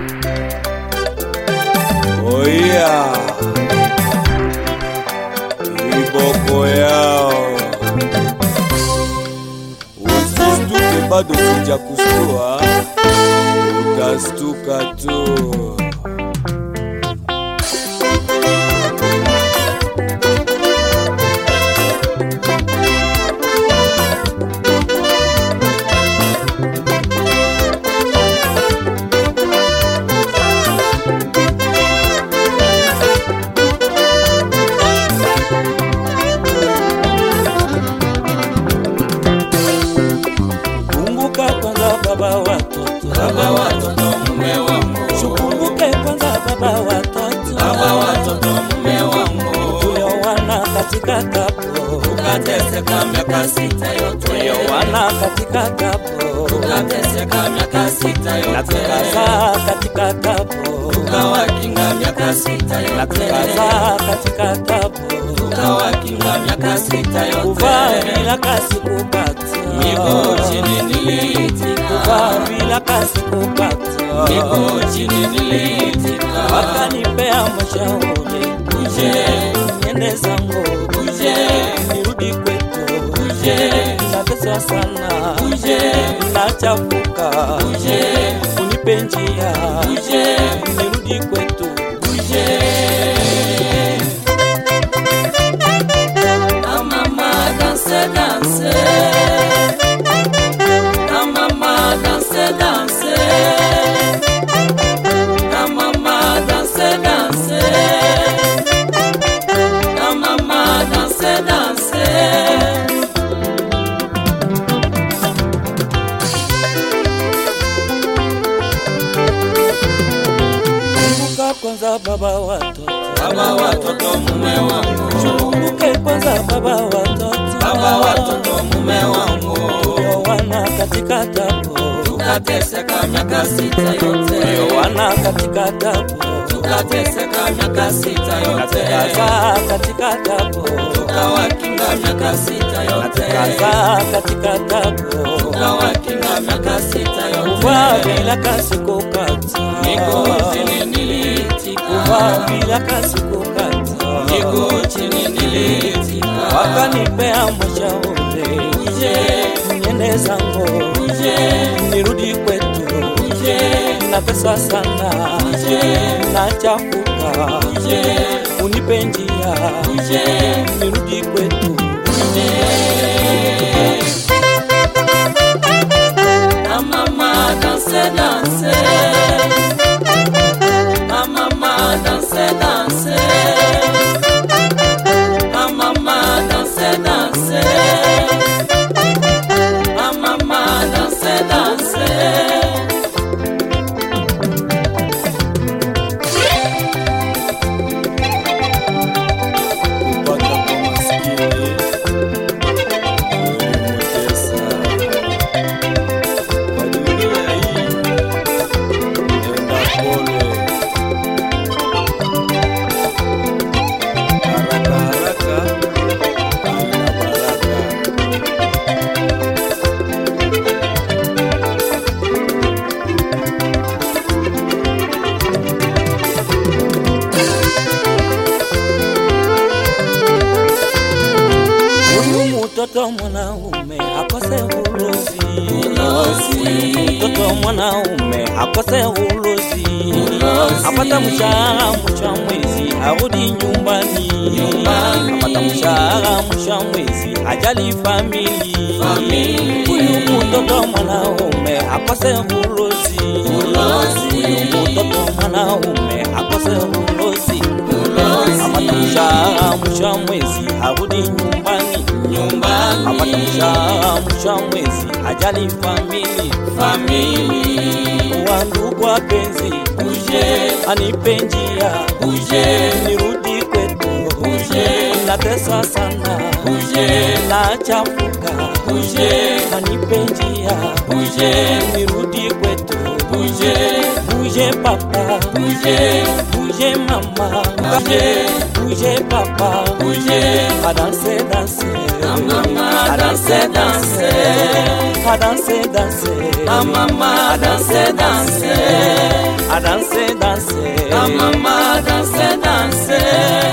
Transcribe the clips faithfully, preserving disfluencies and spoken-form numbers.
Oh yeah, viboko yao. Usistuke bado sija kustua, utastuka tu. Baba watoto, baba watoto mume wangu. Shukumbuke kwanza baba watoto, baba watoto mume wangu. Tulioana katika kapo, tukateseka miaka sita yote. Tulioana katika kapo, tukateseka miaka sita yote. Na tukazaa katika kapo, tukawakinga miaka sita yote. Na tukazaa katika kapo, tukawakinga miaka sita yote. Kuvaa bila kasi kupata, niko chini niliitika. Kuvaa bila kasi kupata, niko chini niliitika. Wakanipea mashauri, uje niende zangu, uje nirudi kwetu, uje nateswa sana, uje nachafuka, uje unipe njia, uje nirudi kwetu, uje. Na mama danse danse, na mama danse danse, na mama danse danse, na mama danse danse. Kumbuka kwanza baba watoto, baba watoto mume wangu. Kumbuke kwanza baba watoto, baba watoto mume wangu. Tulioana katika kapo, tukateseka miaka sita yote. Tulioana katika kapo, tukateseka miaka sita yote. Na tukazaa katika kapo, tukawakinga miaka sita yote. Na tukazaa katika kapo, tukawakinga miaka sita yote. Kuvaa bila kasi kupata, niko chini niliitika. Kuvaa bila kasi kupata, niko chini niliitika. Wakanipea mashauri, uje niende zangu, uje nirudi kwetu, uje nateswa sana, uje nachafuka, uje unipe njia, uje nirudi kwetu, uje. Na mama danse danse, na mama danse danse, na mama danse danse, na mama danse danse. kupata kwa maskini, ulimutesa. Kwa dunia hii, nenda pole, haraka haraka, haina baraka. Huyu mtoto mwanaume akose ulozi, Ulozi. Mtoto mwanaume akose ulozi, Ulozi. Apata mshahara mwisho wa mwezi arudi nyumbani, Nyumbani. Apata mshahara mwisho wa mwezi ajali famili. Famili. Huyu mtoto mwanaume akose ulozi, Ulozi. Huyu mtoto mwanaume akose ulozi, Ulozi. Apata mshahara mwisho wa mwezi arudi nyumbani, Nyumbani. Apata mshahara mwisho wa mwezi ajali famili. Famili. Wandugu wapenzi, uje anipe njia, uje nirudi kwetu, uje nateswa sana, uje nachafuka, uje anipe njia, uje nirudi kwetu, uje uje papa, uje uje mama, uje uje papa, uje a danser danser, a mama danser danser, a danser danser, a mama danser danser, a danser Ah mama danse danse.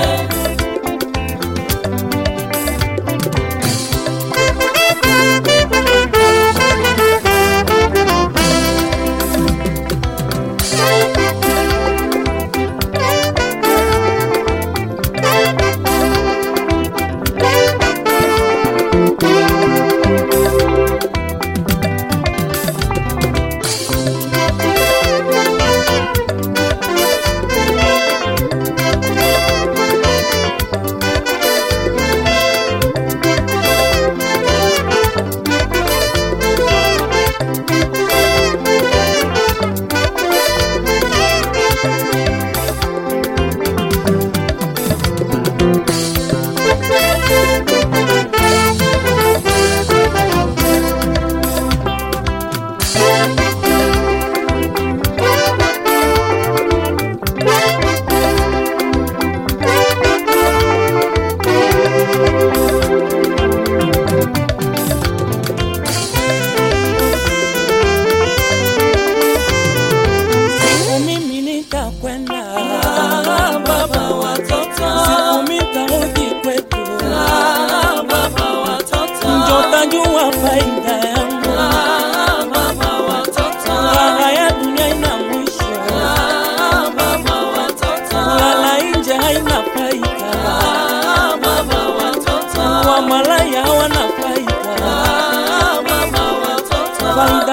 Jua faida yangu ah mama watoto, raha ya dunia ina mwisho ah mama watoto, lala nje haina faida ah mama watoto, wa malaya hawana faida ah mama watoto.